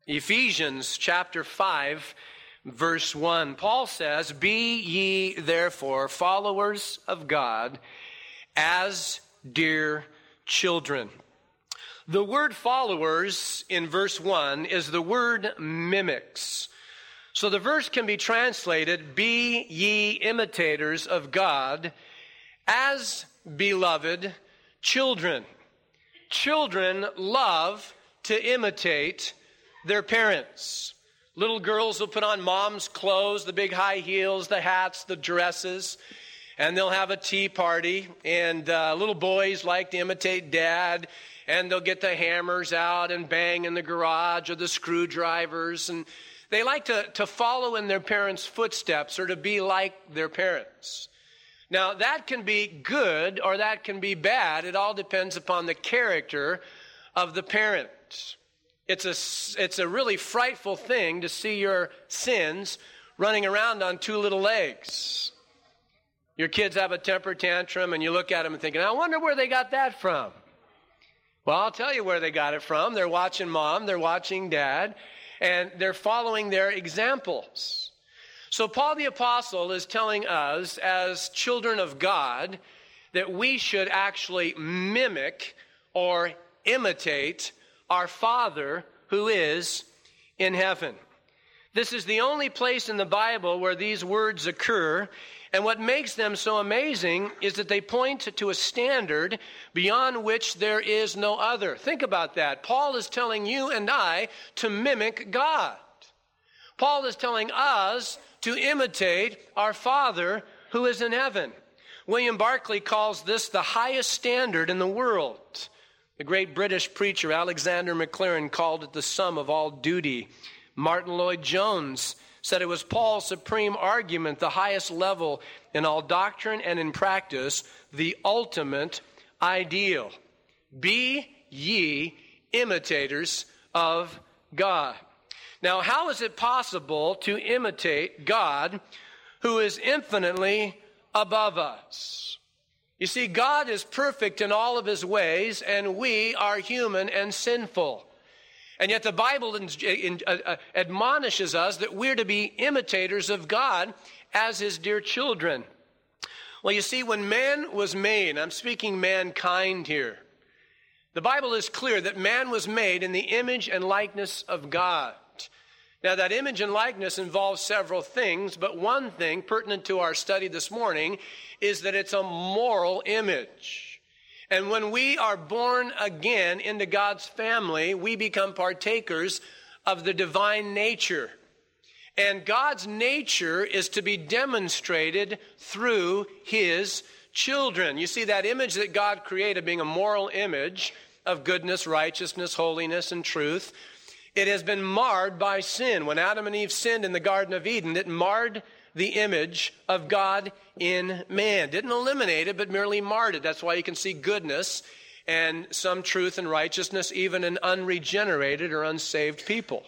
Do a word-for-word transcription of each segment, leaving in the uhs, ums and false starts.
Ephesians chapter five, verse one. Paul says, "Be ye therefore followers of God as dear children." The word followers in verse one is the word mimics. So the verse can be translated, "Be ye imitators of God as beloved children." Children love to imitate their parents. Little girls will put on mom's clothes, the big high heels, the hats, the dresses, and they'll have a tea party. And uh, little boys like to imitate dad, and they'll get the hammers out and bang in the garage or the screwdrivers. And they like to, to follow in their parents' footsteps or to be like their parents. Now, that can be good or that can be bad. It all depends upon the character of the parent. It's a, it's a really frightful thing to see your sins running around on two little legs. Your kids have a temper tantrum and you look at them and thinking, I wonder where they got that from. Well, I'll tell you where they got it from. They're watching mom, they're watching dad, and they're following their examples. So Paul the Apostle is telling us as children of God that we should actually mimic or imitate our Father who is in heaven. This is the only place in the Bible where these words occur, and what makes them so amazing is that they point to a standard beyond which there is no other. Think about that. Paul is telling you and I to mimic God. Paul is telling us to imitate our Father who is in heaven. William Barclay calls this the highest standard in the world. The great British preacher Alexander Maclaren called it the sum of all duty. Martin Lloyd-Jones said it was Paul's supreme argument, the highest level in all doctrine and in practice, the ultimate ideal. Be ye imitators of God. Now, how is it possible to imitate God who is infinitely above us? You see, God is perfect in all of his ways, and we are human and sinful. And yet the Bible in, in, uh, admonishes us that we're to be imitators of God as his dear children. Well, you see, when man was made, I'm speaking mankind here, the Bible is clear that man was made in the image and likeness of God. Now, that image and likeness involves several things, but one thing pertinent to our study this morning is that it's a moral image. And when we are born again into God's family, we become partakers of the divine nature. And God's nature is to be demonstrated through his children. You see, that image that God created being a moral image of goodness, righteousness, holiness, and truth, it has been marred by sin. When Adam and Eve sinned in the Garden of Eden, it marred the image of God in man. Didn't eliminate it, but merely marred it. That's why you can see goodness and some truth and righteousness even in unregenerated or unsaved people.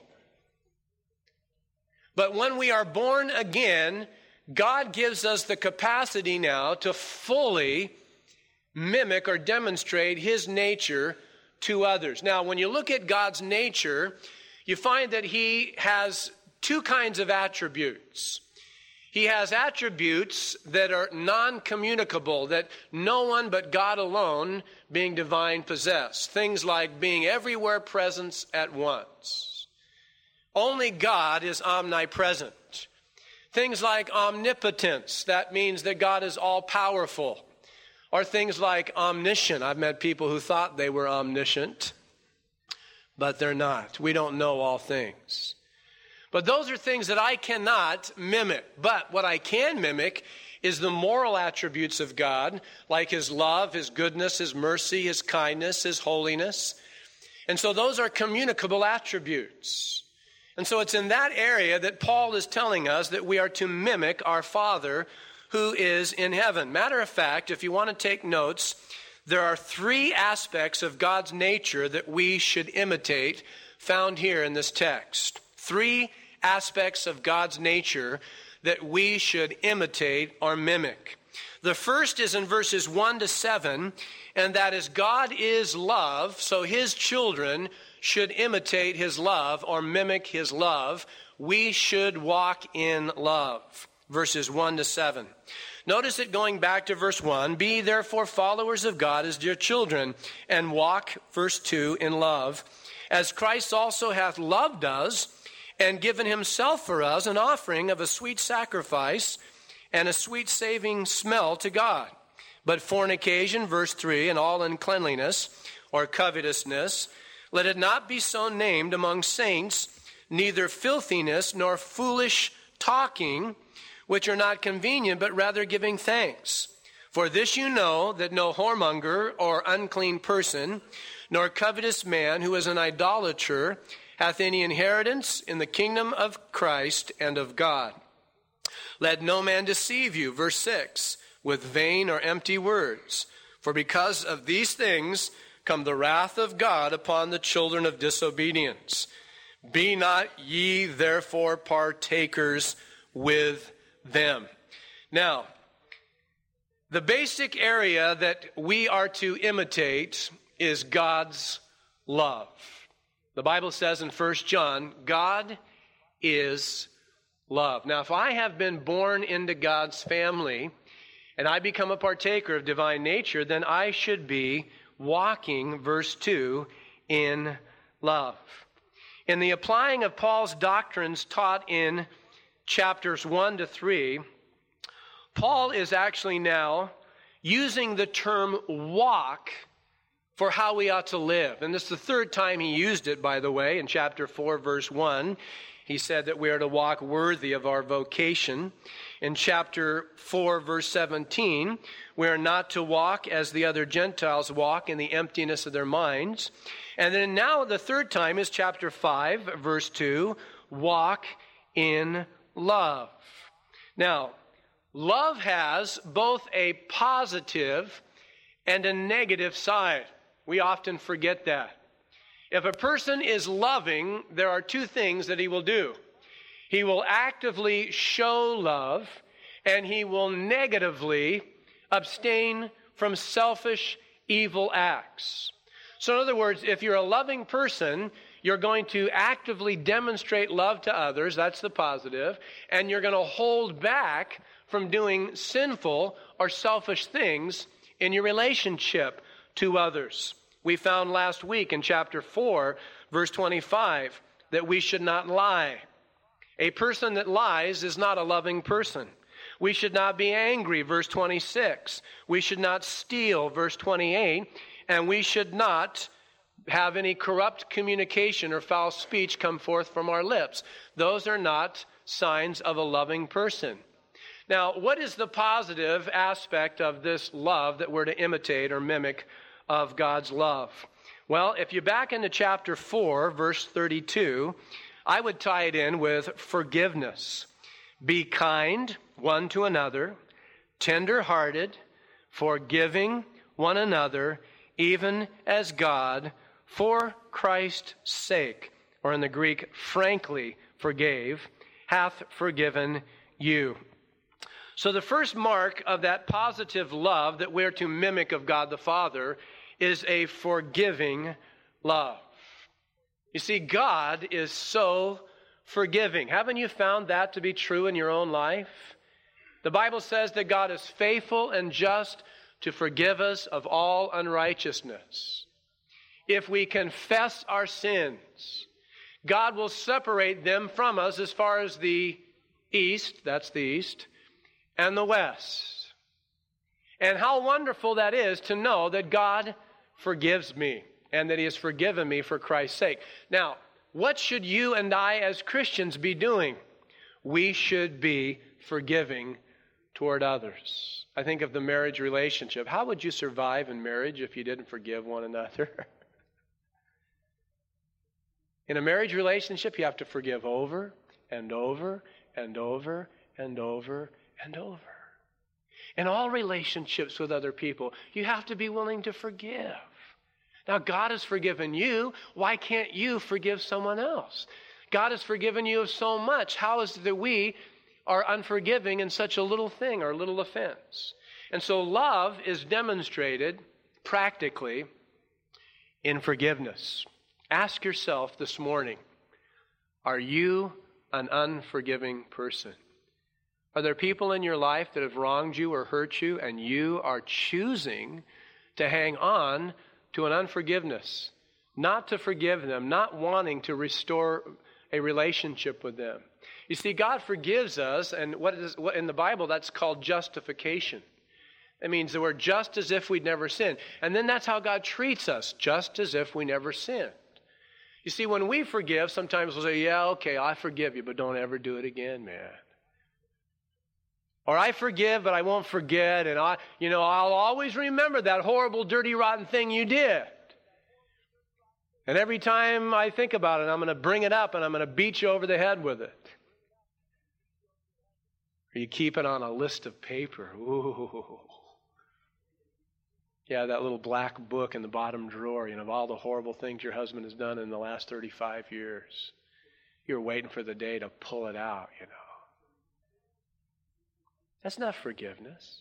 But when we are born again, God gives us the capacity now to fully mimic or demonstrate his nature to others. Now, when you look at God's nature, you find that he has two kinds of attributes. He has attributes that are non-communicable, that no one but God alone, being divine, possess. Things like being everywhere present at once. Only God is omnipresent. Things like omnipotence, that means that God is all-powerful. Or things like omniscient. I've met people who thought they were omniscient, but they're not. We don't know all things. But those are things that I cannot mimic. But what I can mimic is the moral attributes of God, like his love, his goodness, his mercy, his kindness, his holiness. And so those are communicable attributes. And so it's in that area that Paul is telling us that we are to mimic our Father who is in heaven. Matter of fact, if you want to take notes, there are three aspects of God's nature that we should imitate found here in this text. Three aspects of God's nature that we should imitate or mimic. The first is in verses one to seven, and that is God is love, so his children should imitate his love or mimic his love. We should walk in love. Verses one to seven. Notice it going back to verse one. Be therefore followers of God as dear children, and walk, verse two, in love, as Christ also hath loved us, and given himself for us an offering of a sweet sacrifice and a sweet saving smell to God. But fornication, verse three, and all uncleanliness or covetousness, let it not be so named among saints, neither filthiness nor foolish talking, which are not convenient, but rather giving thanks. For this you know, that no whoremonger or unclean person, nor covetous man who is an idolater, hath any inheritance in the kingdom of Christ and of God. Let no man deceive you, verse six, with vain or empty words. For because of these things come the wrath of God upon the children of disobedience. Be not ye therefore partakers with them. Now, the basic area that we are to imitate is God's love. The Bible says in First John, God is love. Now, if I have been born into God's family and I become a partaker of divine nature, then I should be walking, verse two, in love. In the applying of Paul's doctrines taught in chapters one to three, Paul is actually now using the term walk for how we ought to live. And this is the third time he used it, by the way. In chapter four, verse one, he said that we are to walk worthy of our vocation. In chapter four, verse seventeen, we are not to walk as the other Gentiles walk in the emptiness of their minds. And then now the third time is chapter five, verse two, walk in love. Now, love has both a positive and a negative side. We often forget that. If a person is loving, there are two things that he will do. He will actively show love, and he will negatively abstain from selfish, evil acts. So in other words, if you're a loving person, you're going to actively demonstrate love to others, that's the positive, and you're going to hold back from doing sinful or selfish things in your relationship to others. We found last week in chapter four, verse twenty-five, that we should not lie. A person that lies is not a loving person. We should not be angry, verse twenty-six. We should not steal, verse twenty-eight. And we should not have any corrupt communication or foul speech come forth from our lips. Those are not signs of a loving person. Now, what is the positive aspect of this love that we're to imitate or mimic of God's love? Well, if you back into chapter four, verse thirty-two, I would tie it in with forgiveness. Be kind one to another, tender-hearted, forgiving one another, even as God, for Christ's sake, or in the Greek, frankly forgave, hath forgiven you. So the first mark of that positive love that we're to mimic of God the Father is a forgiving love. You see, God is so forgiving. Haven't you found that to be true in your own life? The Bible says that God is faithful and just to forgive us of all unrighteousness. If we confess our sins, God will separate them from us as far as the east, that's the east, and the west. And how wonderful that is to know that God forgives me and that He has forgiven me for Christ's sake. Now, what should you and I as Christians be doing? We should be forgiving toward others. I think of the marriage relationship. How would you survive in marriage if you didn't forgive one another? In a marriage relationship, you have to forgive over and over and over and over and over. In all relationships with other people, you have to be willing to forgive. Now, God has forgiven you. Why can't you forgive someone else? God has forgiven you of so much. How is it that we are unforgiving in such a little thing or little offense? And so love is demonstrated practically in forgiveness. Ask yourself this morning, are you an unforgiving person? Are there people in your life that have wronged you or hurt you, and you are choosing to hang on to an unforgiveness, not to forgive them, not wanting to restore a relationship with them? You see, God forgives us, and what is what in the Bible that's called justification. It means that we're just as if we'd never sinned. And then that's how God treats us, just as if we never sinned. You see, when we forgive, sometimes we'll say, yeah, okay, I forgive you, but don't ever do it again, man. Or I forgive, but I won't forget, and I, you know, I'll always remember that horrible, dirty, rotten thing you did. And every time I think about it, I'm going to bring it up and I'm going to beat you over the head with it. Or you keep it on a list of paper. Ooh. Yeah, that little black book in the bottom drawer, you know, of all the horrible things your husband has done in the last thirty-five years. You're waiting for the day to pull it out, you know. That's not forgiveness.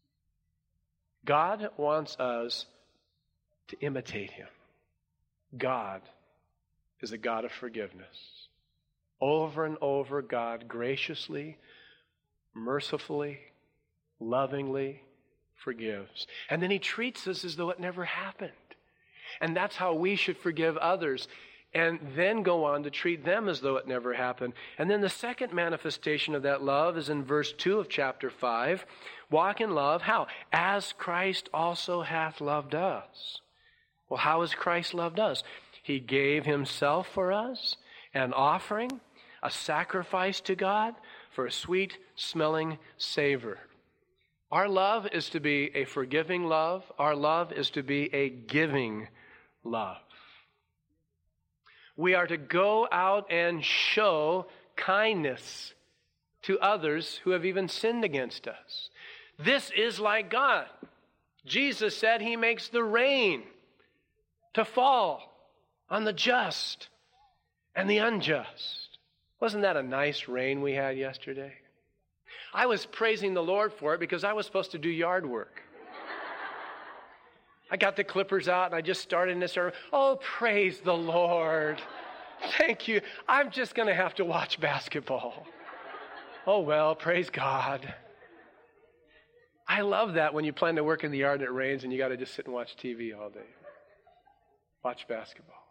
God wants us to imitate Him. God is a God of forgiveness. Over and over, God graciously, mercifully, lovingly forgives. And then He treats us as though it never happened. And that's how we should forgive others, and then go on to treat them as though it never happened. And then the second manifestation of that love is in verse two of chapter five. Walk in love, how? As Christ also hath loved us. Well, how has Christ loved us? He gave Himself for us, an offering, a sacrifice to God for a sweet-smelling savor. Our love is to be a forgiving love. Our love is to be a giving love. We are to go out and show kindness to others who have even sinned against us. This is like God. Jesus said He makes the rain to fall on the just and the unjust. Wasn't that a nice rain we had yesterday? I was praising the Lord for it because I was supposed to do yard work. I got the clippers out and I just started in this area. Oh, praise the Lord. Thank you. I'm just going to have to watch basketball. Oh, well, praise God. I love that when you plan to work in the yard and it rains and you got to just sit and watch T V all day. Watch basketball.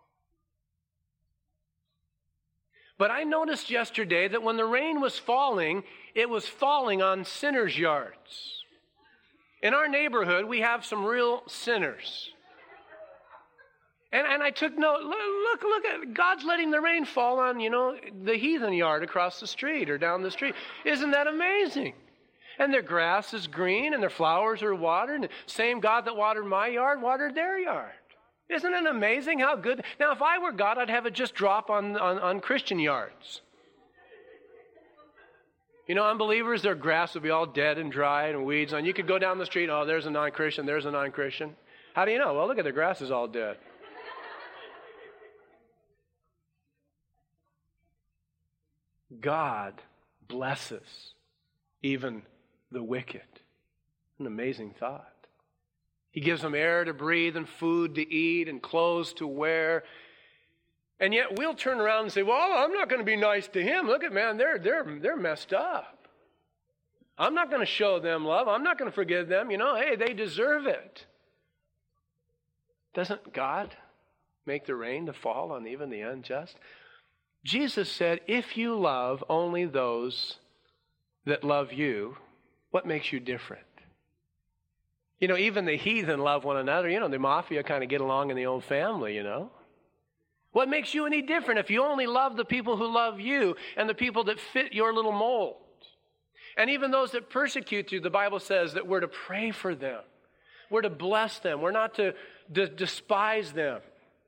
But I noticed yesterday that when the rain was falling, it was falling on sinners' yards. In our neighborhood, we have some real sinners. And, and I took note, look, look at, God's letting the rain fall on, you know, the heathen yard across the street or down the street. Isn't that amazing? And their grass is green and their flowers are watered. And the same God that watered my yard watered their yard. Isn't it amazing how good? Now, if I were God, I'd have it just drop on, on, on Christian yards. You know, unbelievers, their grass would be all dead and dry and weeds. And you could go down the street, oh, there's a non-Christian, there's a non-Christian. How do you know? Well, look at the grass is all dead. God blesses even the wicked. An amazing thought. He gives them air to breathe and food to eat and clothes to wear. And yet we'll turn around and say, well, I'm not going to be nice to him. Look at, man, they're, they're, they're messed up. I'm not going to show them love. I'm not going to forgive them. You know, hey, they deserve it. Doesn't God make the rain to fall on even the unjust? Jesus said, if you love only those that love you, what makes you different? You know, even the heathen love one another. You know, the mafia kind of get along in the old family, you know. What makes you any different if you only love the people who love you and the people that fit your little mold? And even those that persecute you, the Bible says that we're to pray for them. We're to bless them. We're not to d- despise them.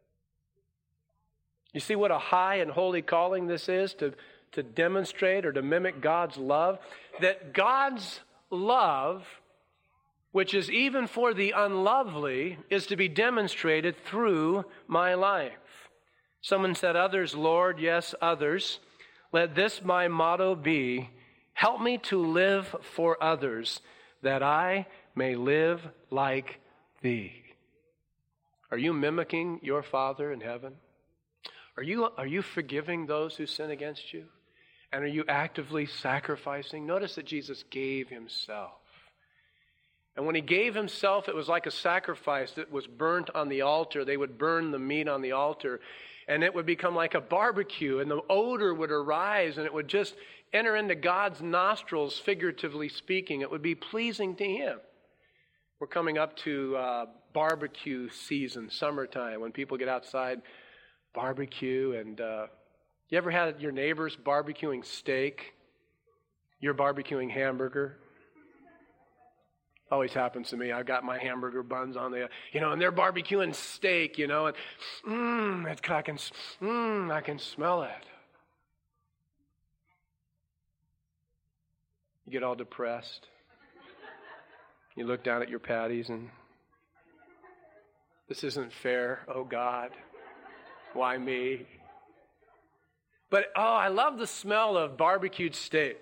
You see what a high and holy calling this is, to, to demonstrate or to mimic God's love? That God's love, which is even for the unlovely, is to be demonstrated through my life. Someone said, others, Lord, yes, others. Let this my motto be, help me to live for others, that I may live like thee. Are you mimicking your Father in heaven? Are you, are you forgiving those who sin against you? And are you actively sacrificing? Notice that Jesus gave himself. And when he gave himself, it was like a sacrifice that was burnt on the altar. They would burn the meat on the altar, and it would become like a barbecue, and the odor would arise, and it would just enter into God's nostrils, figuratively speaking. It would be pleasing to him. We're coming up to uh, barbecue season, summertime, when people get outside, barbecue. And uh, you ever had your neighbors barbecuing steak? You're barbecuing hamburger? Always happens to me. I've got my hamburger buns on the, you know, and they're barbecuing steak, you know, and mmm, I can, mmm, I can smell it. You get all depressed. You look down at your patties and, this isn't fair. Oh God, why me? But oh, I love the smell of barbecued steak.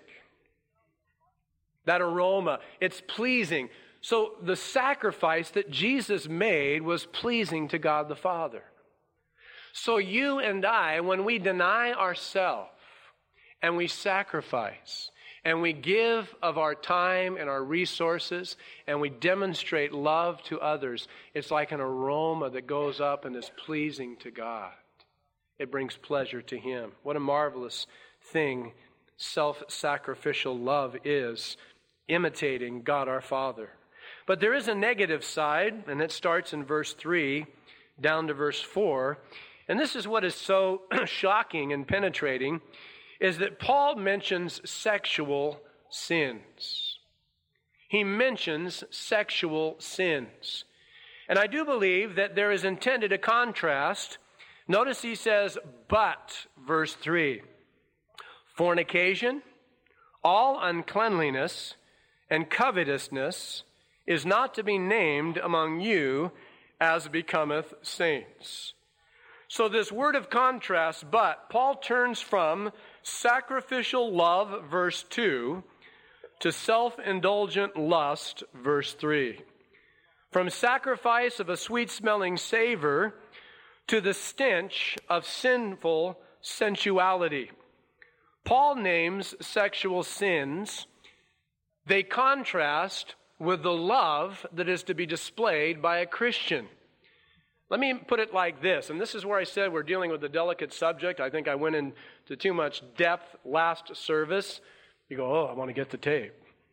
That aroma, it's pleasing. So the sacrifice that Jesus made was pleasing to God the Father. So you and I, when we deny ourselves and we sacrifice and we give of our time and our resources and we demonstrate love to others, it's like an aroma that goes up and is pleasing to God. It brings pleasure to him. What a marvelous thing self-sacrificial love is, imitating God our Father. But there is a negative side, and it starts in verse three down to verse four. And this is what is so shocking and penetrating, is that Paul mentions sexual sins. He mentions sexual sins. And I do believe that there is intended a contrast. Notice he says, but, verse three, fornication, all uncleanliness, and covetousness is not to be named among you as becometh saints. So this word of contrast, but, Paul turns from sacrificial love, verse two, to self-indulgent lust, verse three. From sacrifice of a sweet-smelling savor to the stench of sinful sensuality. Paul names sexual sins. They contrast with the love that is to be displayed by a Christian. Let me put it like this, and this is where I said we're dealing with a delicate subject. I think I went into too much depth last service. You go, oh, I want to get the tape.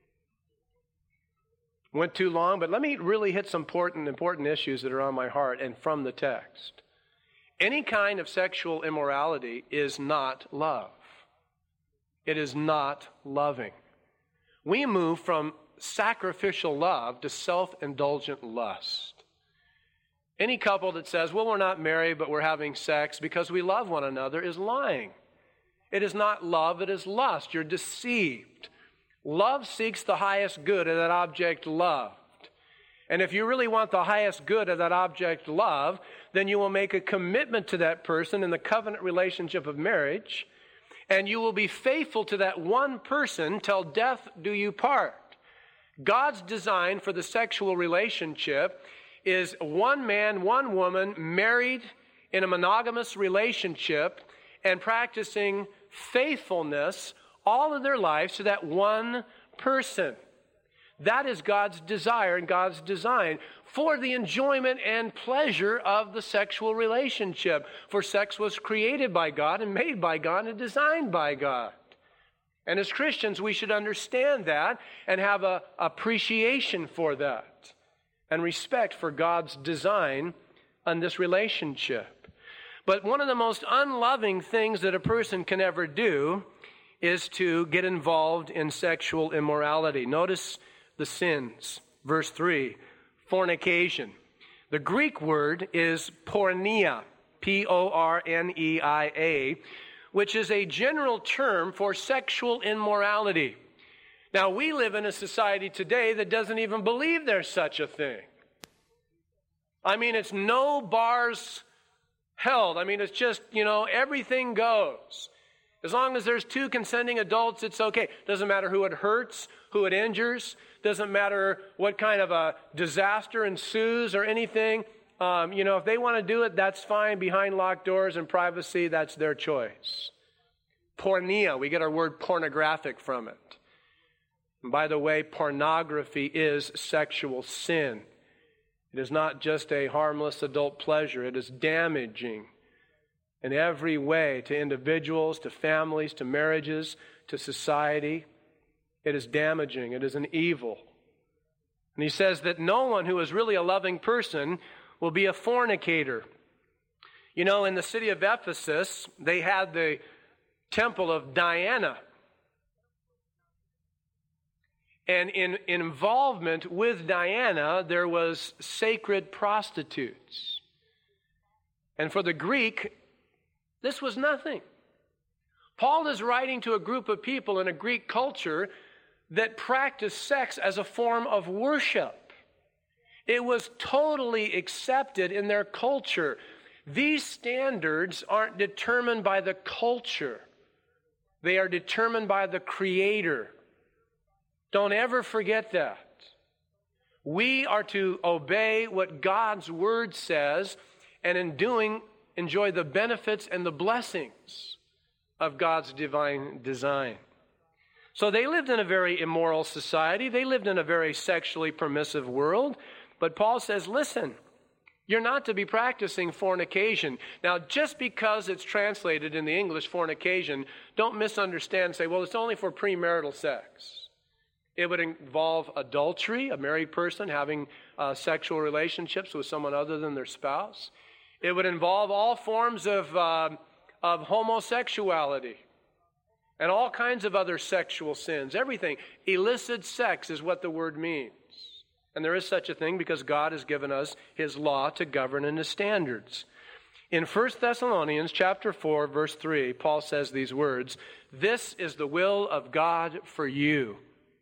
Went too long, but let me really hit some important, important issues that are on my heart and from the text. Any kind of sexual immorality is not love. It is not loving. We move from sacrificial love to self-indulgent lust. Any couple that says, well, we're not married, but we're having sex because we love one another is lying. It is not love, it is lust. You're deceived. Love seeks the highest good of that object loved. And if you really want the highest good of that object loved, then you will make a commitment to that person in the covenant relationship of marriage, and you will be faithful to that one person till death do you part. God's design for the sexual relationship is one man, one woman, married in a monogamous relationship and practicing faithfulness all of their lives to that one person. That is God's desire and God's design for the enjoyment and pleasure of the sexual relationship. For sex was created by God and made by God and designed by God. And as Christians, we should understand that and have an appreciation for that and respect for God's design on this relationship. But one of the most unloving things that a person can ever do is to get involved in sexual immorality. Notice the sins. Verse three, fornication. The Greek word is porneia, P O R N E I A, which is a general term for sexual immorality. Now, we live in a society today that doesn't even believe there's such a thing. I mean, it's no bars held. I mean, it's just, you know, everything goes. As long as there's two consenting adults, it's okay. Doesn't matter who it hurts, who it injures. Doesn't matter what kind of a disaster ensues or anything. Um, you know, if they want to do it, that's fine. Behind locked doors and privacy, that's their choice. Porneia, we get our word pornographic from it. And by the way, pornography is sexual sin. It is not just a harmless adult pleasure. It is damaging in every way to individuals, to families, to marriages, to society. It is damaging. It is an evil. And he says that no one who is really a loving person will be a fornicator. You know, in the city of Ephesus, they had the temple of Diana. And in involvement with Diana, there was sacred prostitutes. And for the Greek, this was nothing. Paul is writing to a group of people in a Greek culture that practiced sex as a form of worship. It was totally accepted in their culture. These standards aren't determined by the culture. They are determined by the Creator. Don't ever forget that. We are to obey what God's Word says, and in doing, enjoy the benefits and the blessings of God's divine design. So they lived in a very immoral society. They lived in a very sexually permissive world. But Paul says, listen, you're not to be practicing fornication. Now, just because it's translated in the English fornication, don't misunderstand and say, well, it's only for premarital sex. It would involve adultery, a married person having uh, sexual relationships with someone other than their spouse. It would involve all forms of, uh, of homosexuality and all kinds of other sexual sins. Everything. Illicit sex is what the word means. And there is such a thing because God has given us His law to govern and His standards. In First Thessalonians chapter four, verse three, Paul says these words, "This is the will of God for you,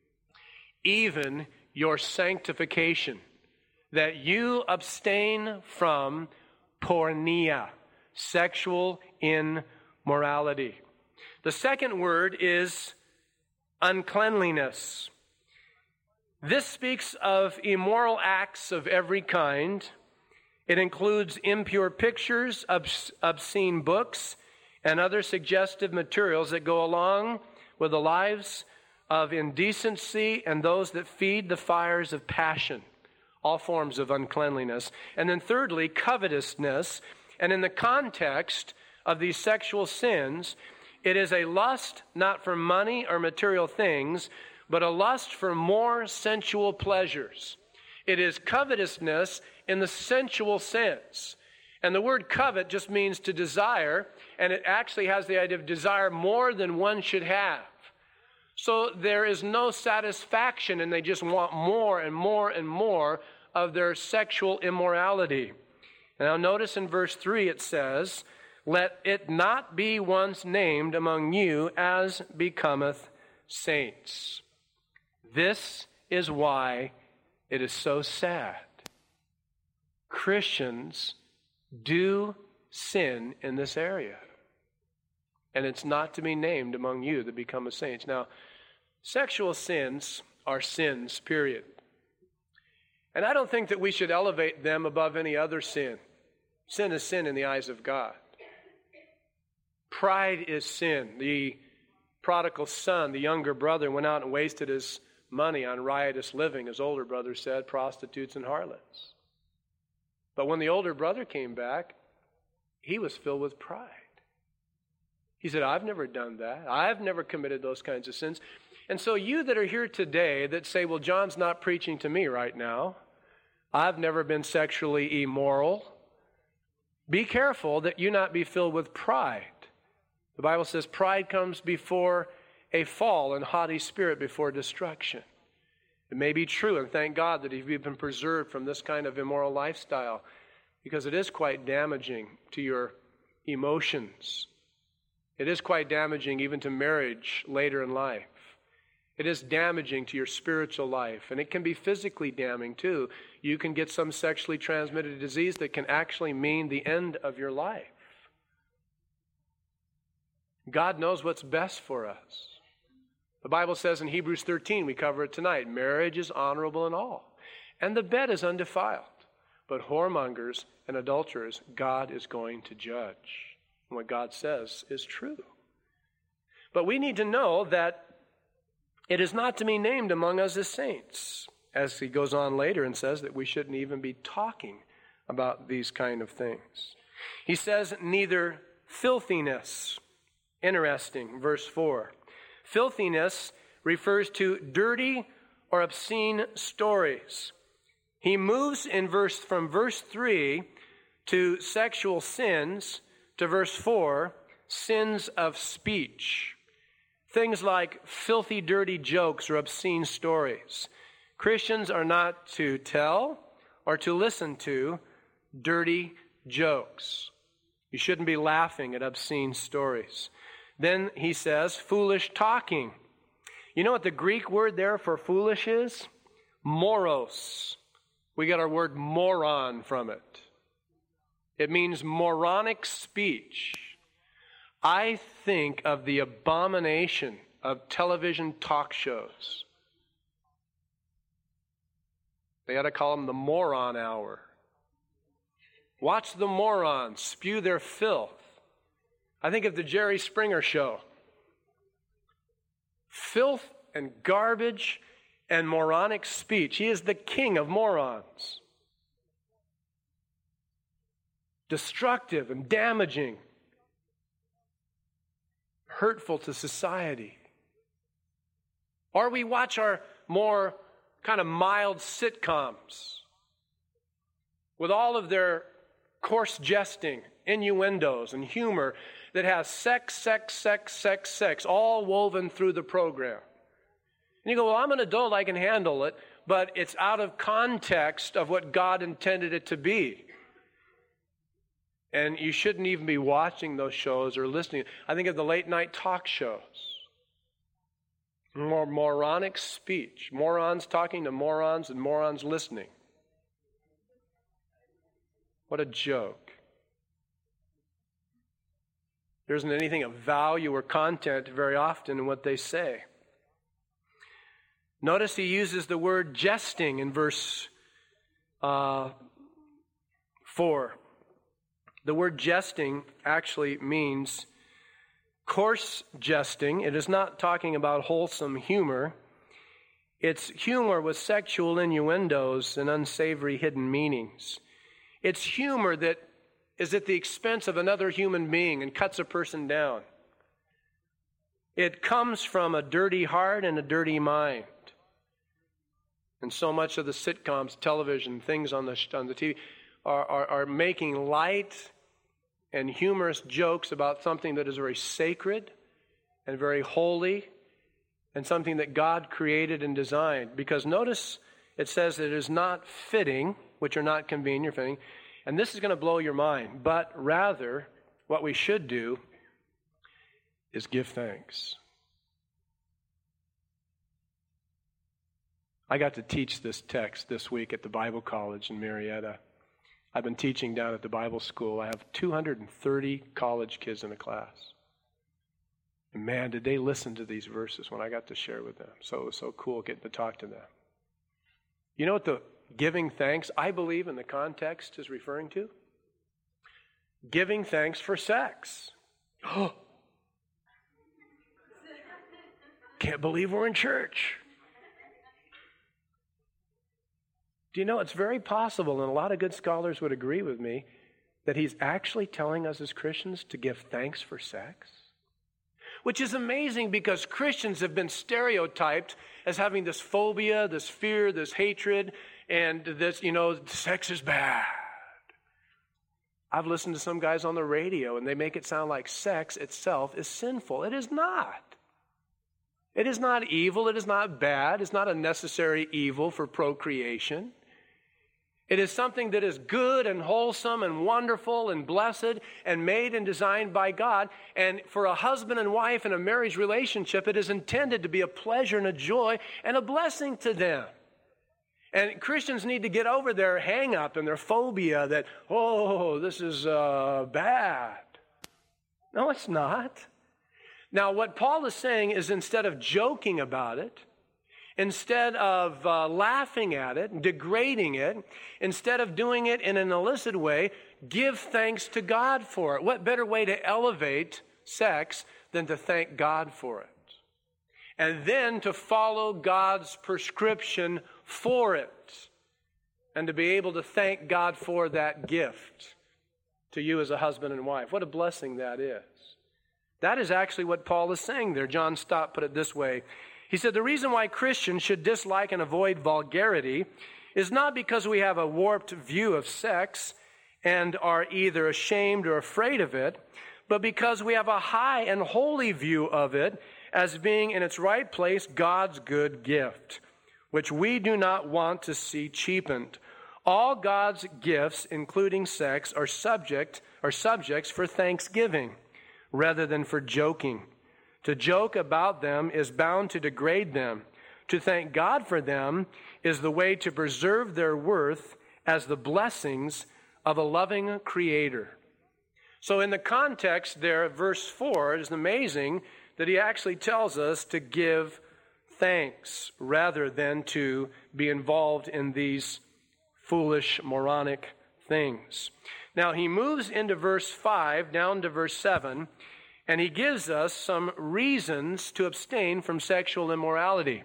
even your sanctification, that you abstain from porneia," sexual immorality. The second word is uncleanliness. This speaks of immoral acts of every kind. It includes impure pictures, obs- obscene books, and other suggestive materials that go along with the lives of indecency and those that feed the fires of passion, all forms of uncleanliness. And then thirdly, covetousness. And in the context of these sexual sins, it is a lust not for money or material things, but a lust for more sensual pleasures. It is covetousness in the sensual sense. And the word covet just means to desire, and it actually has the idea of desire more than one should have. So there is no satisfaction, and they just want more and more and more of their sexual immorality. Now notice in verse three it says, "Let it not be once named among you as becometh saints." This is why it is so sad. Christians do sin in this area. And it's not to be named among you that become saints. Now, sexual sins are sins, period. And I don't think that we should elevate them above any other sin. Sin is sin in the eyes of God. Pride is sin. The prodigal son, the younger brother, went out and wasted his money on riotous living, his older brother said, prostitutes and harlots. But when the older brother came back, he was filled with pride. He said, I've never done that. I've never committed those kinds of sins. And so you that are here today that say, well, John's not preaching to me right now. I've never been sexually immoral. Be careful that you not be filled with pride. The Bible says pride comes before a fall and haughty spirit before destruction. It may be true, and thank God that you've been preserved from this kind of immoral lifestyle, because it is quite damaging to your emotions. It is quite damaging even to marriage later in life. It is damaging to your spiritual life, and it can be physically damning too. You can get some sexually transmitted disease that can actually mean the end of your life. God knows what's best for us. The Bible says in Hebrews thirteen, we cover it tonight, marriage is honorable in all, and the bed is undefiled. But whoremongers and adulterers, God is going to judge. And what God says is true. But we need to know that it is not to be named among us as saints. As he goes on later and says that we shouldn't even be talking about these kind of things. He says, neither filthiness. Interesting, verse four. Filthiness refers to dirty or obscene stories. He moves in verse from verse three to sexual sins, to verse four, sins of speech. Things like filthy, dirty jokes or obscene stories. Christians are not to tell or to listen to dirty jokes. You shouldn't be laughing at obscene stories. Then he says, foolish talking. You know what the Greek word there for foolish is? Moros. We got our word moron from it. It means moronic speech. I think of the abomination of television talk shows. They ought to call them the moron hour. Watch the morons spew their filth. I think of the Jerry Springer show. Filth and garbage and moronic speech. He is the king of morons. Destructive and damaging. Hurtful to society. Or we watch our more kind of mild sitcoms with all of their coarse jesting, innuendos, and humor that has sex, sex, sex, sex, sex, all woven through the program. And you go, well, I'm an adult, I can handle it, but it's out of context of what God intended it to be. And you shouldn't even be watching those shows or listening. I think of the late night talk shows. More moronic speech. Morons talking to morons and morons listening. What a joke. There isn't anything of value or content very often in what they say. Notice he uses the word jesting in verse uh, four. The word jesting actually means coarse jesting. It is not talking about wholesome humor. It's humor with sexual innuendos and unsavory hidden meanings. It's humor that is at the expense of another human being and cuts a person down. It comes from a dirty heart and a dirty mind. And so much of the sitcoms, television, things on the on the T V are, are, are making light and humorous jokes about something that is very sacred and very holy and something that God created and designed. Because notice it says it is not fitting, which are not convenient or fitting, and this is going to blow your mind, but rather what we should do is give thanks. I got to teach this text this week at the Bible College in Marietta. I've been teaching down at the Bible school. I have two hundred thirty college kids in a class. And man, did they listen to these verses when I got to share with them. So it was so cool getting to talk to them. You know what the giving thanks, I believe, in the context is referring to? Giving thanks for sex. Oh, can't believe we're in church. Do you know, it's very possible, and a lot of good scholars would agree with me, that he's actually telling us as Christians to give thanks for sex? Which is amazing because Christians have been stereotyped as having this phobia, this fear, this hatred, and this, you know, sex is bad. I've listened to some guys on the radio, and they make it sound like sex itself is sinful. It is not. It is not evil. It is not bad. It's not a necessary evil for procreation. It is something that is good and wholesome and wonderful and blessed and made and designed by God. And for a husband and wife in a marriage relationship, it is intended to be a pleasure and a joy and a blessing to them. And Christians need to get over their hang-up and their phobia that, oh, this is uh, bad. No, it's not. Now, what Paul is saying is instead of joking about it, Instead of uh, laughing at it, degrading it, instead of doing it in an illicit way, give thanks to God for it. What better way to elevate sex than to thank God for it? And then to follow God's prescription for it. And to be able to thank God for that gift to you as a husband and wife. What a blessing that is. That is actually what Paul is saying there. John Stott put it this way. He said, the reason why Christians should dislike and avoid vulgarity is not because we have a warped view of sex and are either ashamed or afraid of it, but because we have a high and holy view of it as being in its right place God's good gift, which we do not want to see cheapened. All God's gifts, including sex, are subject are subjects for thanksgiving rather than for joking. To joke about them is bound to degrade them. To thank God for them is the way to preserve their worth as the blessings of a loving Creator. So in the context there, verse four, it is amazing that he actually tells us to give thanks rather than to be involved in these foolish, moronic things. Now he moves into verse five, down to verse seven, and he gives us some reasons to abstain from sexual immorality.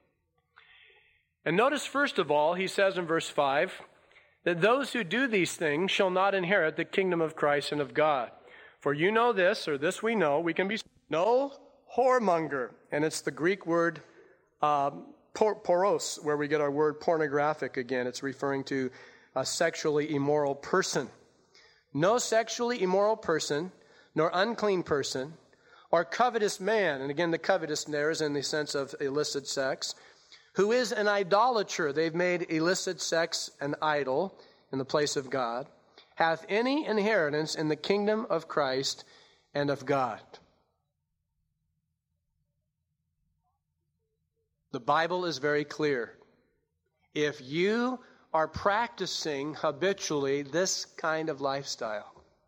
And notice, first of all, he says in verse five, that those who do these things shall not inherit the kingdom of Christ and of God. For you know this, or this we know, we can be no whoremonger. And it's the Greek word uh, por- poros, where we get our word pornographic again. It's referring to a sexually immoral person. No sexually immoral person, nor unclean person, or covetous man, and again the covetous there is in the sense of illicit sex, who is an idolater, they've made illicit sex an idol in the place of God, hath any inheritance in the kingdom of Christ and of God. The Bible is very clear. If you are practicing habitually this kind of lifestyle,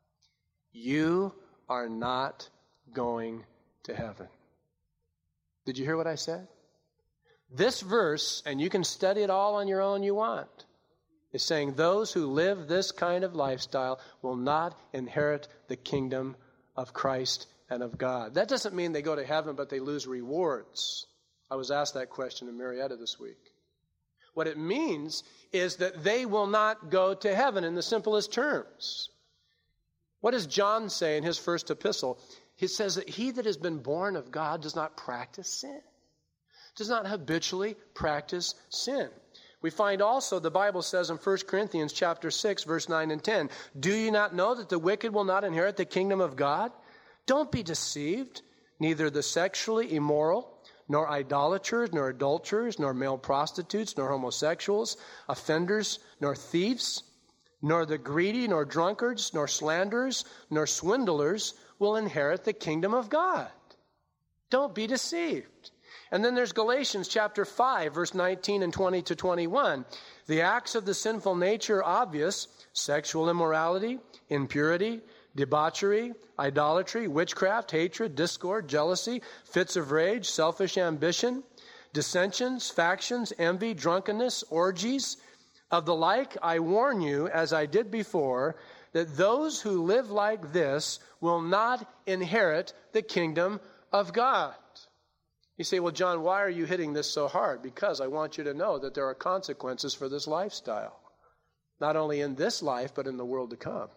you are not going to heaven. Did you hear what I said? This verse, and you can study it all on your own you want, is saying those who live this kind of lifestyle will not inherit the kingdom of Christ and of God. That doesn't mean they go to heaven, but they lose rewards. I was asked that question in Marietta this week. What it means is that they will not go to heaven in the simplest terms. What does John say in his first epistle? He says that he that has been born of God does not practice sin, does not habitually practice sin. We find also, the Bible says in First Corinthians chapter six, verse nine and ten, do you not know that the wicked will not inherit the kingdom of God? Don't be deceived. Neither the sexually immoral, nor idolaters, nor adulterers, nor male prostitutes, nor homosexuals, offenders, nor thieves, nor the greedy, nor drunkards, nor slanderers, nor swindlers will inherit the kingdom of God. Don't be deceived. And then there's Galatians chapter five, verse nineteen and twenty to twenty-one. The acts of the sinful nature are obvious: sexual immorality, impurity, debauchery, idolatry, witchcraft, hatred, discord, jealousy, fits of rage, selfish ambition, dissensions, factions, envy, drunkenness, orgies. Of the like, I warn you, as I did before, that those who live like this will not inherit the kingdom of God. You say, well, John, why are you hitting this so hard? Because I want you to know that there are consequences for this lifestyle. Not only in this life, but in the world to come.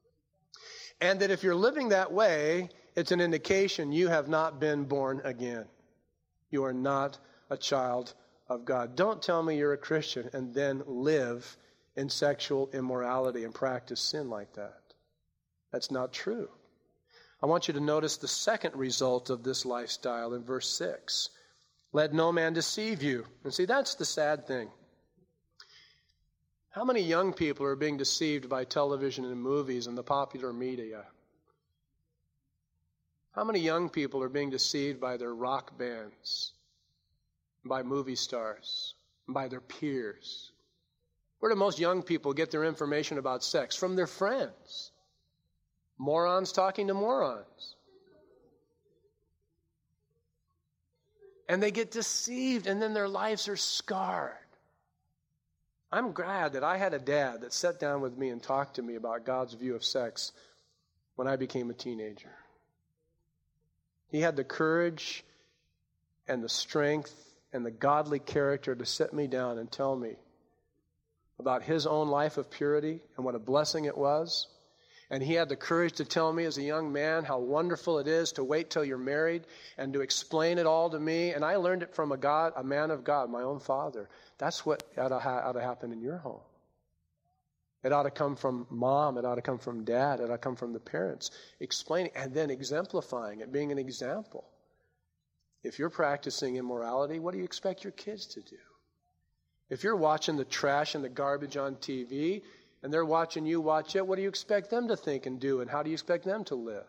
And that if you're living that way, it's an indication you have not been born again. You are not a child of God. Don't tell me you're a Christian and then live in sexual immorality and practice sin like that. That's not true. I want you to notice the second result of this lifestyle in verse six. Let no man deceive you. And see, that's the sad thing. How many young people are being deceived by television and movies and the popular media? How many young people are being deceived by their rock bands, by movie stars, by their peers? Where do most young people get their information about sex? From their friends. Morons talking to morons. And they get deceived, and then their lives are scarred. I'm glad that I had a dad that sat down with me and talked to me about God's view of sex when I became a teenager. He had the courage and the strength and the godly character to sit me down and tell me about his own life of purity and what a blessing it was. And he had the courage to tell me as a young man how wonderful it is to wait till you're married and to explain it all to me. And I learned it from a God, a man of God, my own father. That's what ought to, ha- ought to happen in your home. It ought to come from mom. It ought to come from dad. It ought to come from the parents. Explaining and then exemplifying it, being an example. If you're practicing immorality, what do you expect your kids to do? If you're watching the trash and the garbage on T V, and they're watching you watch it, what do you expect them to think and do, and how do you expect them to live?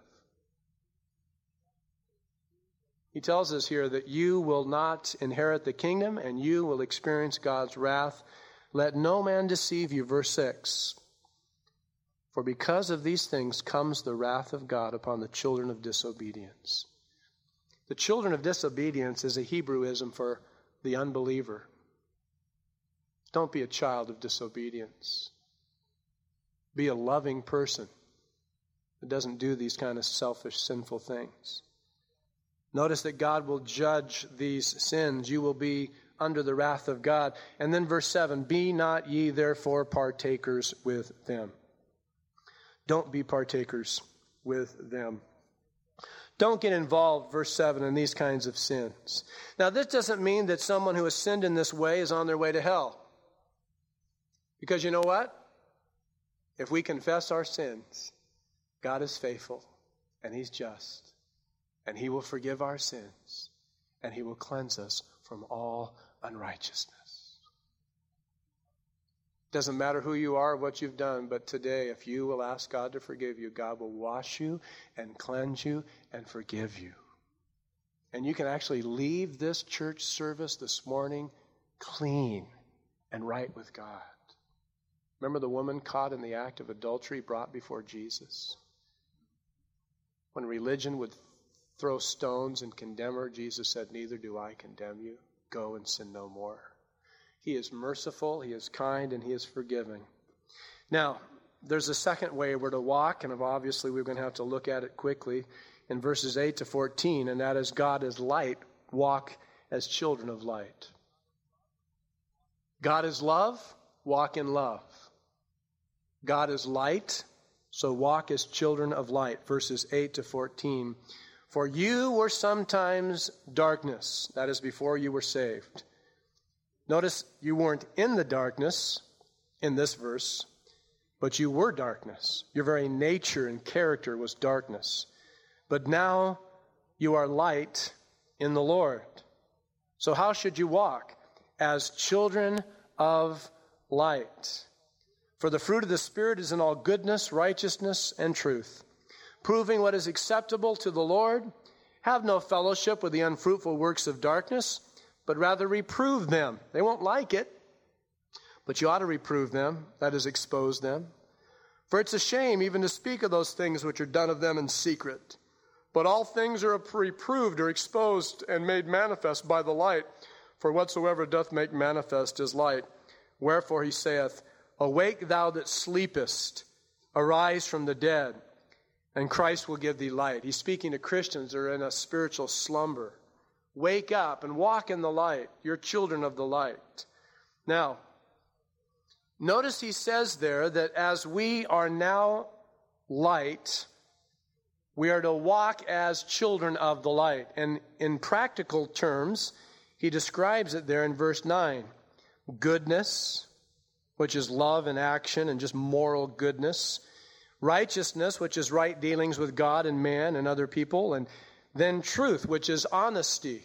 He tells us here that you will not inherit the kingdom, and you will experience God's wrath. Let no man deceive you. Verse six. For because of these things comes the wrath of God upon the children of disobedience. The children of disobedience is a Hebrewism for the unbeliever. Don't be a child of disobedience. Be a loving person that doesn't do these kind of selfish, sinful things. Notice that God will judge these sins. You will be under the wrath of God. And then verse seven, be not ye therefore partakers with them. Don't be partakers with them. Don't get involved, verse seven, in these kinds of sins. Now, this doesn't mean that someone who has sinned in this way is on their way to hell. Because you know what? If we confess our sins, God is faithful and He's just. And He will forgive our sins. And He will cleanse us from all unrighteousness. Doesn't matter who you are or what you've done, but today, if you will ask God to forgive you, God will wash you and cleanse you and forgive you. And you can actually leave this church service this morning clean and right with God. Remember the woman caught in the act of adultery brought before Jesus? When religion would throw stones and condemn her, Jesus said, neither do I condemn you. Go and sin no more. He is merciful, He is kind, and He is forgiving. Now, there's a second way we're to walk, and obviously we're going to have to look at it quickly in verses eight to fourteen, and that is God is light, walk as children of light. God is love, walk in love. God is light, so walk as children of light. Verses eight to fourteen. For you were sometimes darkness. That is before you were saved. Notice you weren't in the darkness in this verse, but you were darkness. Your very nature and character was darkness. But now you are light in the Lord. So how should you walk? As children of light. For the fruit of the Spirit is in all goodness, righteousness, and truth, proving what is acceptable to the Lord. Have no fellowship with the unfruitful works of darkness, but rather reprove them. They won't like it, but you ought to reprove them, that is, expose them. For it's a shame even to speak of those things which are done of them in secret. But all things are reproved or exposed and made manifest by the light. For whatsoever doth make manifest is light. Wherefore he saith, awake thou that sleepest, arise from the dead, and Christ will give thee light. He's speaking to Christians that are in a spiritual slumber. Wake up and walk in the light. You're children of the light. Now, notice he says there that as we are now light, we are to walk as children of the light. And in practical terms, he describes it there in verse nine. Goodness, which is love in action and just moral goodness. Righteousness, which is right dealings with God and man and other people. And then truth, which is honesty.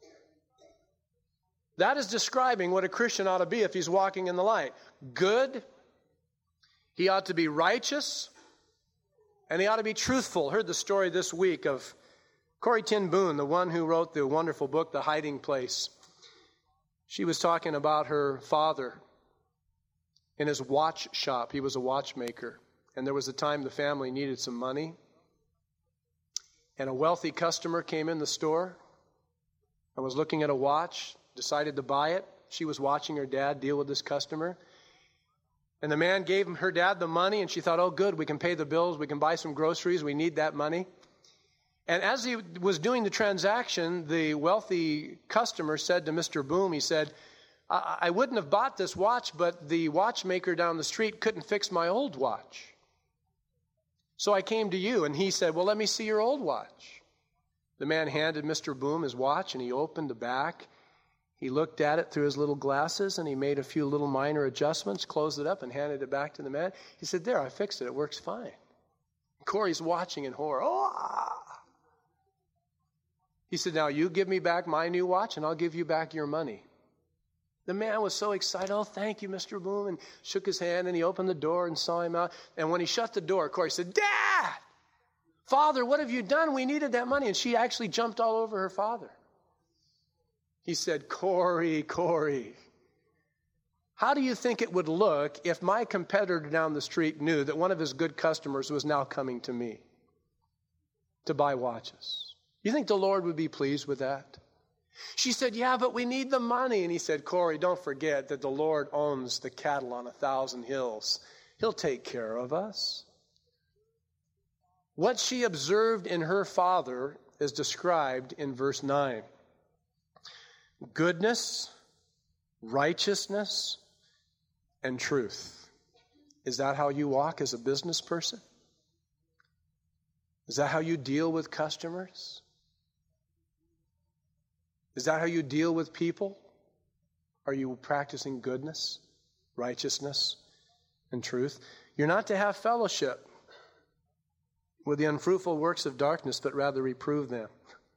That is describing what a Christian ought to be if he's walking in the light. Good. He ought to be righteous. And he ought to be truthful. Heard the story this week of Corrie ten Boom, the one who wrote the wonderful book, The Hiding Place. She was talking about her father in his watch shop. He was a watchmaker. And there was a time the family needed some money. And a wealthy customer came in the store. I was looking at a watch, decided to buy it. She was watching her dad deal with this customer. And the man gave her dad the money, and she thought, oh, good, we can pay the bills, we can buy some groceries, we need that money. And as he was doing the transaction, the wealthy customer said to Mister Boom, he said, I, I wouldn't have bought this watch, but the watchmaker down the street couldn't fix my old watch. So I came to you. And he said, well, let me see your old watch. The man handed Mister Boom his watch, and he opened the back. He looked at it through his little glasses, and he made a few little minor adjustments, closed it up, and handed it back to the man. He said, there, I fixed it. It works fine. Corey's watching in horror. Oh! He said, now you give me back my new watch, and I'll give you back your money. The man was so excited. Oh, thank you, Mister Boom, and shook his hand, and he opened the door and saw him out. And when he shut the door, Corey said, Dad! Father, what have you done? We needed that money. And she actually jumped all over her father. He said, Corey, Corey, how do you think it would look if my competitor down the street knew that one of his good customers was now coming to me to buy watches? You think the Lord would be pleased with that? She said, yeah, but we need the money. And he said, Corey, don't forget that the Lord owns the cattle on a thousand hills. He'll take care of us. What she observed in her father is described in verse nine. Goodness, righteousness, and truth. Is that how you walk as a business person? Is that how you deal with customers? Is that how you deal with people? Are you practicing goodness, righteousness, and truth? You're not to have fellowship with the unfruitful works of darkness, but rather reprove them.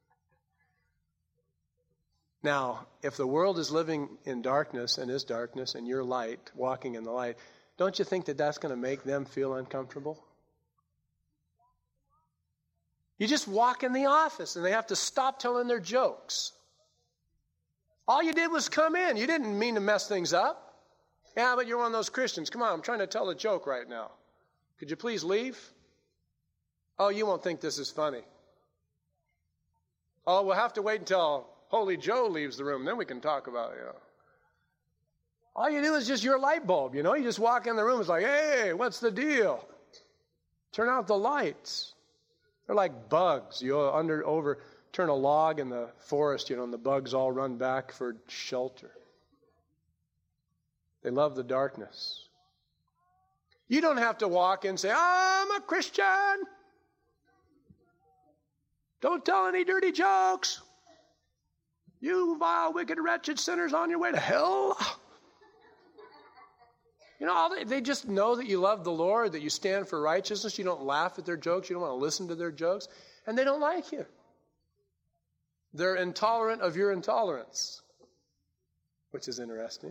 Now, if the world is living in darkness and is darkness and you're light, walking in the light, don't you think that that's going to make them feel uncomfortable? You just walk in the office and they have to stop telling their jokes. All you did was come in. You didn't mean to mess things up. Yeah, but you're one of those Christians. Come on, I'm trying to tell a joke right now. Could you please leave? Oh, you won't think this is funny. Oh, we'll have to wait until Holy Joe leaves the room, then we can talk about it. You know. All you do is just your light bulb, you know. You just walk in the room, it's like, hey, what's the deal? Turn out the lights. They're like bugs. You under over turn a log in the forest, you know, and the bugs all run back for shelter. They love the darkness. You don't have to walk in and say, I'm a Christian. Don't tell any dirty jokes. You vile, wicked, wretched sinners on your way to hell. You know, they, they just know that you love the Lord, that you stand for righteousness. You don't laugh at their jokes. You don't want to listen to their jokes. And they don't like you. They're intolerant of your intolerance, which is interesting.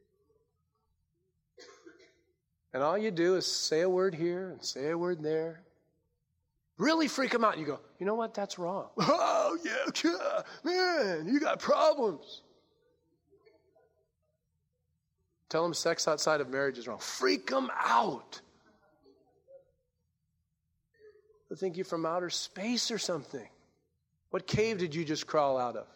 And all you do is say a word here and say a word there. Really freak them out. And you go, you know what? That's wrong. Oh, yeah, man, you got problems. Tell them sex outside of marriage is wrong. Freak them out. They think you're from outer space or something. What cave did you just crawl out of?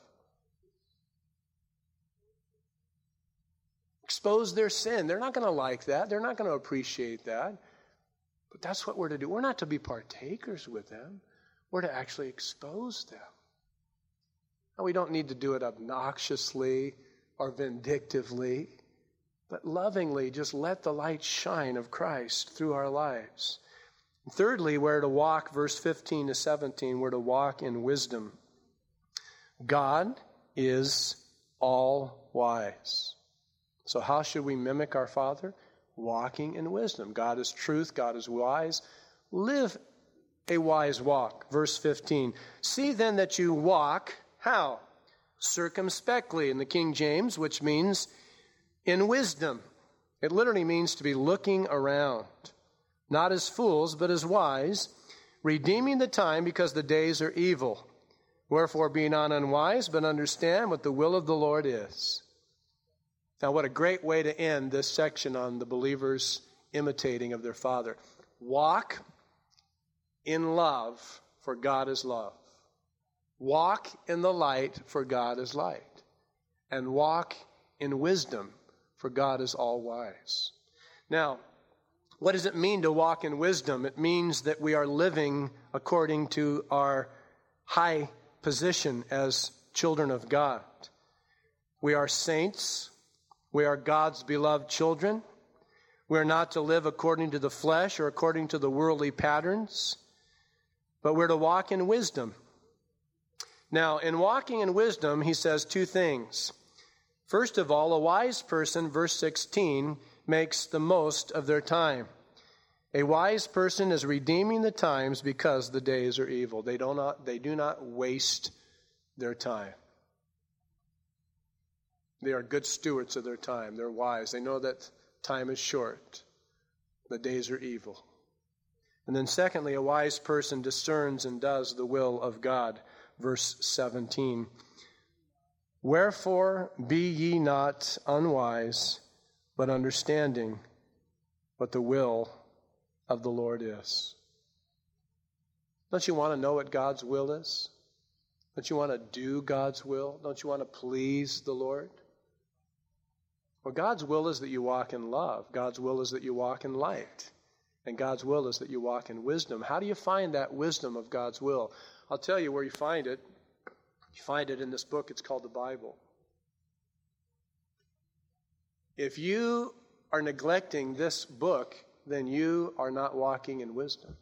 Expose their sin. They're not going to like that. They're not going to appreciate that. But that's what we're to do. We're not to be partakers with them. We're to actually expose them. Now, we don't need to do it obnoxiously or vindictively, but lovingly just let the light shine of Christ through our lives. And thirdly, we're to walk, verse fifteen to seventeen, we're to walk in wisdom. God is all wise. So how should we mimic our Father? Walking in wisdom. God is truth. God is wise. Live a wise walk. Verse fifteen. See then that you walk, how? Circumspectly in the King James, which means in wisdom. It literally means to be looking around. Not as fools, but as wise, redeeming the time because the days are evil. Wherefore be not unwise, but understand what the will of the Lord is. Now, what a great way to end this section on the believers imitating of their Father. Walk in love, for God is love. Walk in the light, for God is light. And walk in wisdom, for God is all wise. Now, what does it mean to walk in wisdom? It means that we are living according to our high position as children of God. We are saints. We are God's beloved children. We are not to live according to the flesh or according to the worldly patterns, but we're to walk in wisdom. Now, in walking in wisdom, he says two things. First of all, a wise person, verse sixteen, makes the most of their time. A wise person is redeeming the times because the days are evil. They do not, they do not waste their time. They are good stewards of their time. They're wise. They know that time is short. The days are evil. And then secondly, a wise person discerns and does the will of God. Verse seventeen. Wherefore be ye not unwise, but understanding what the will of the Lord is. Don't you want to know what God's will is? Don't you want to do God's will? Don't you want to please the Lord? Well, God's will is that you walk in love. God's will is that you walk in light. And God's will is that you walk in wisdom. How do you find that wisdom of God's will? I'll tell you where you find it. You find it in this book. It's called the Bible. If you are neglecting this book, then you are not walking in wisdom.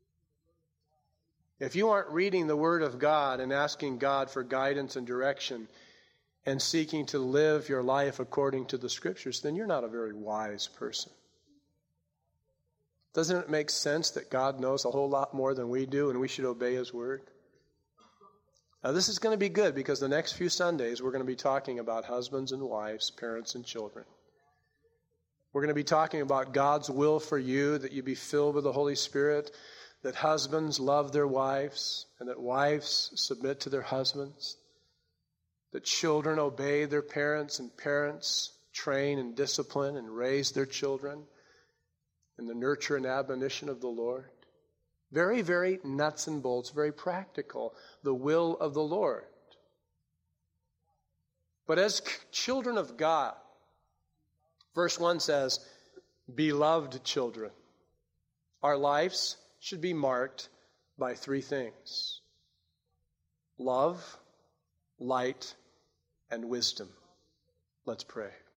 If you aren't reading the Word of God and asking God for guidance and direction and seeking to live your life according to the Scriptures, then you're not a very wise person. Doesn't it make sense that God knows a whole lot more than we do and we should obey His Word? Now, this is going to be good because the next few Sundays we're going to be talking about husbands and wives, parents and children. We're going to be talking about God's will for you, that you be filled with the Holy Spirit, that husbands love their wives, and that wives submit to their husbands, that children obey their parents, and parents train and discipline and raise their children in the nurture and admonition of the Lord. Very, very nuts and bolts, very practical, the will of the Lord. But as children of God, verse one says, beloved children, our lives should be marked by three things: love, light, and wisdom. Let's pray.